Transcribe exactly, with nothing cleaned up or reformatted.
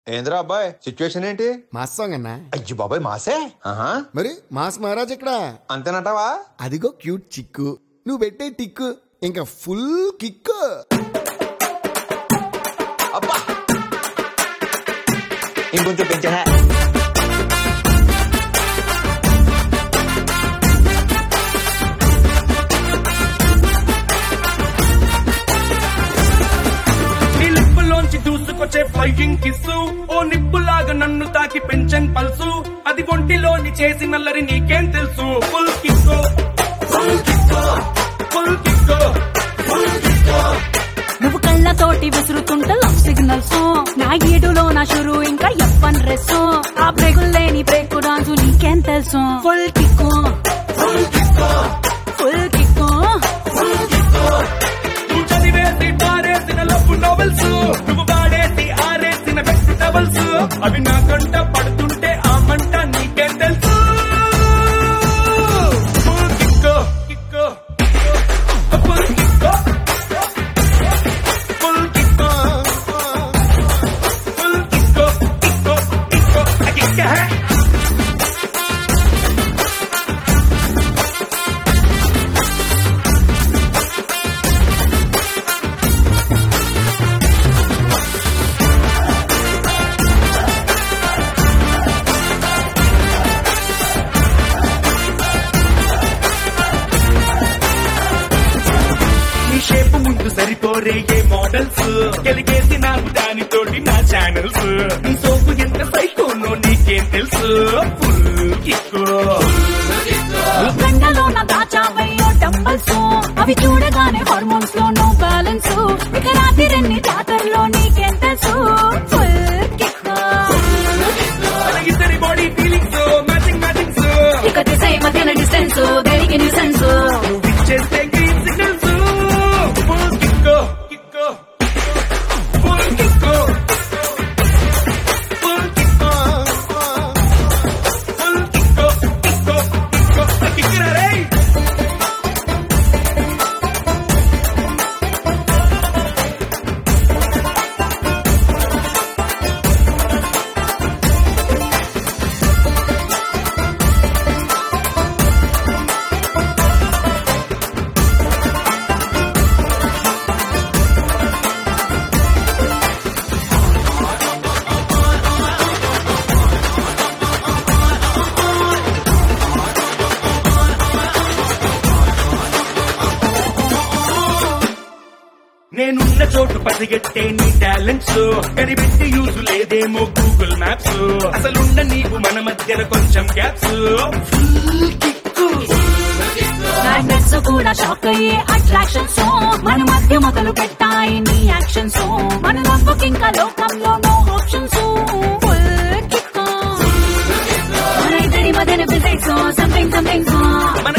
ఏంద్రా అబ్బాయి సిచ్యువేషన్ ఏంటి? మాస్ సాంగ్ అన్నా. అయ్యి బాబాయ్ మాసే. ఆహా మరి మాస్ మహారాజ్ ఇక్కడ అంతేనటావా? అదిగో క్యూట్ చిక్కు, నువ్వు పెట్టే టిక్కు ఇంకా ఫుల్ కిక్కు. అబ్బా ఇంకొంచెం పెంచా. దూసుకొచ్చే ఫ్లయింగ్ కిస్సు ఓ నిప్పులాగా నన్ను తాకి పెంచన్ పల్సు అది ఒంటిలోని చేసి నల్లరి నీకేం తెలుసు. ఫుల్ కిక్కో ఫుల్ కిక్కో ఫుల్ కిక్కో ఫుల్ కిక్కో. నువ్వు కళ్ళతోటి విసురుతుంట లవ్ సిగ్నల్స్, నా గీడులో నా షురు ఇంకా ఎప్పన్ డ్రెస్, ఆ బ్రేకులు లేని బ్రేక్ డాన్స్ నీకేం తెలుసు. ఫుల్ కిక్కో ఫుల్ కిక్కో ఫుల్ కిక్కో ఫుల్ కిక్కో. నువ్వు చదివేసి పారేసిన లవ్ నోవెల్స్, నువ్వు వాడేసి ఆరేసిన బెస్ట్ టవల్స్, అవి నా కంట పడుతుంటే ఆ మంట నీకేం తెలుసు. ఫుల్ కిక్కో కిక్కో ఫుల్ కిక్కో ఫుల్ కిక్కో ఫుల్ కిక్కో కిక్కో కిక్కో కిక్కో. షేపు ముందు సరిపోరే ఏ మోడల్స్, గెలిగేసి నాకు దానితోటి నా ఛానల్స్, నీ సోపు ఎంత సైకోనో నీకేం తెలుసు. ఫుల్ కిక్కో గంటలో నా దాచావయ్యో డంబల్స్, అవి చూడగానే హార్మోన్స్ లో నో బ్యాలెన్స్, ఇక రాత్రి రెండు జాతరలో నీకేం తెలుసు. ఫుల్ కిక్కో ఇద్దరి బాడీ ఫీలింగ్స్ మ్యాచింగ్ మ్యాచింగ్స్, ఇక దిశ మధ్యన డిస్టెన్స్ దేనికి న్యూసెన్స్. నువ్వు ఇచ్చేస్తే గ్రీన్ సిగ్నల్స్. ఫుల్ కిక్కో కిక్కో ఫుల్ కిక్కో ఫుల్ కిక్కో ఫుల్ కిక్కో కిక్కో కిక్కో కిక్కరా రే. నేనున్న చోటు పసిగట్టే నీ టాలెంట్స్, కనిపెట్టి యూజ్ లేదేమో గూగుల్ మ్యాప్స్, అసలున్న నీవు మన మధ్యన కొంచెం గ్యాప్స్. ఫుల్ కిక్కు మ్యాగ్నెట్స్ కూడా షాక్ అయ్యే అట్రాక్షన్స్, మన మధ్య మొదలు పెట్టాయి నీ యాక్షన్స్, మన నవ్వుకి ఇంకా లోకంలో నో ఆప్షన్స్. ఫుల్ కిక్కో మన ఇద్దరి మధ్యన ఫిజిక్స్ సంథింగ్ సంథింగ్, మన